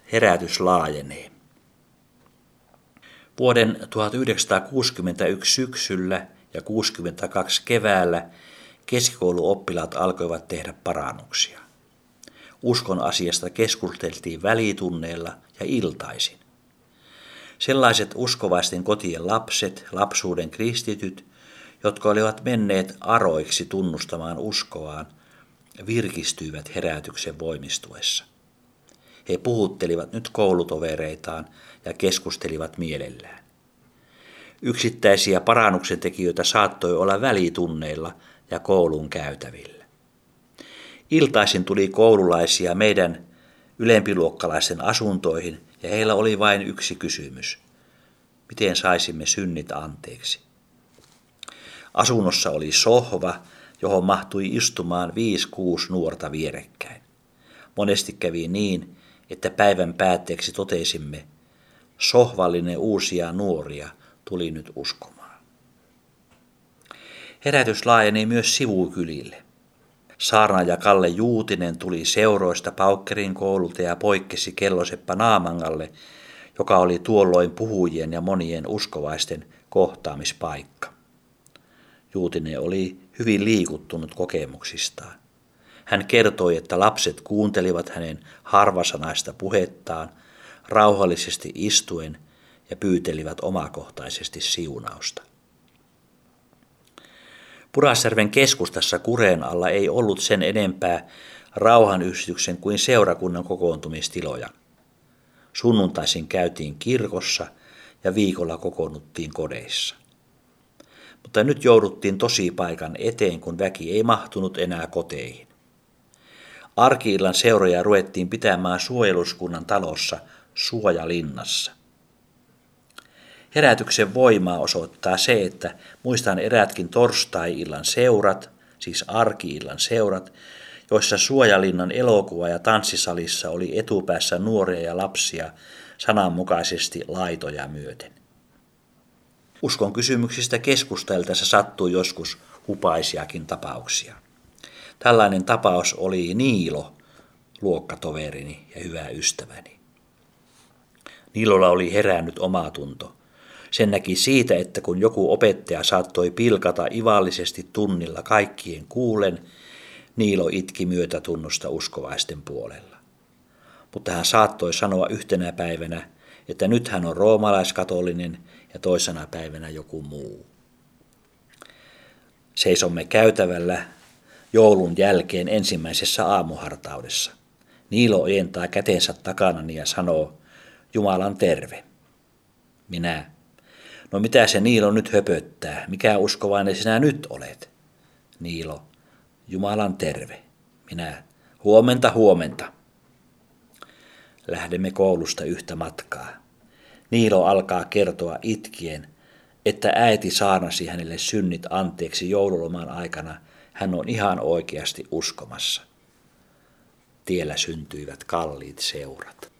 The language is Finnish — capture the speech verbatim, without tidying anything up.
Herätys laajenee. Vuoden tuhatyhdeksänsataakuusikymmentäyksi syksyllä ja kuusikymmentäkaksi keväällä keskikouluoppilaat alkoivat tehdä parannuksia. Uskon asiasta keskusteltiin välitunneilla ja iltaisin. Sellaiset uskovaisten kotien lapset, lapsuuden kristityt, jotka olivat menneet aroiksi tunnustamaan uskoaan, virkistyivät herätyksen voimistuessa. He puhuttelivat nyt koulutovereitaan ja keskustelivat mielellään. Yksittäisiä parannuksen tekijöitä saattoi olla välitunneilla ja koulun käytävillä. Iltaisin tuli koululaisia meidän ylempiluokkalaisten asuntoihin ja heillä oli vain yksi kysymys. Miten saisimme synnit anteeksi? Asunnossa oli sohva, johon mahtui istumaan viisi kuusi nuorta vierekkäin. Monesti kävi niin, että päivän päätteeksi totesimme, sohvallinen uusia nuoria tuli nyt uskomaan. Herätys laajeni myös sivukylille. Saarnaaja Kalle Juutinen tuli seuroista Paukkerin koululta ja poikkesi Kelloseppa Naamangalle, joka oli tuolloin puhujien ja monien uskovaisten kohtaamispaikka. Juutinen oli hyvin liikuttunut kokemuksistaan. Hän kertoi, että lapset kuuntelivat hänen harvasanaista puhettaan, rauhallisesti istuen ja pyytelivät omakohtaisesti siunausta. Pudasjärven keskustassa Kureen alla ei ollut sen enempää rauhanyhdistyksen kuin seurakunnan kokoontumistiloja. Sunnuntaisin käytiin kirkossa ja viikolla kokoonnuttiin kodeissa. Mutta nyt jouduttiin tosipaikan eteen, kun väki ei mahtunut enää koteihin. Arki-illan seuroja ruvettiin pitämään suojeluskunnan talossa Suojalinnassa. Herätyksen voimaa osoittaa se, että muistan erätkin torstai-illan seurat, siis arki-illan seurat, joissa Suojalinnan elokuva- ja tanssisalissa oli etupäässä nuoria ja lapsia sananmukaisesti laitoja myöten. Uskon kysymyksistä keskusteltaessa sattui joskus hupaisiakin tapauksia. Tällainen tapaus oli Niilo, luokkatoverini ja hyvä ystäväni. Niilolla oli herännyt omatunto. Sen näki siitä, että kun joku opettaja saattoi pilkata ivallisesti tunnilla kaikkien kuulen, Niilo itki myötätunnosta uskovaisten puolella. Mutta hän saattoi sanoa yhtenä päivänä, että nyt hän on roomalaiskatolinen ja toisena päivänä joku muu. Seisomme käytävällä joulun jälkeen ensimmäisessä aamuhartaudessa. Niilo ojentaa kätensä takanani ja sanoo, Jumalan terve. Minä. No mitä se Niilo nyt höpöttää? Mikä uskovainen sinä nyt olet? Niilo. Jumalan terve. Minä. Huomenta, huomenta. Lähdemme koulusta yhtä matkaa. Niilo alkaa kertoa itkien, että äiti saarnasi hänelle synnit anteeksi joululoman aikana. Hän on ihan oikeasti uskomassa. Tiellä syntyivät kalliit seurat.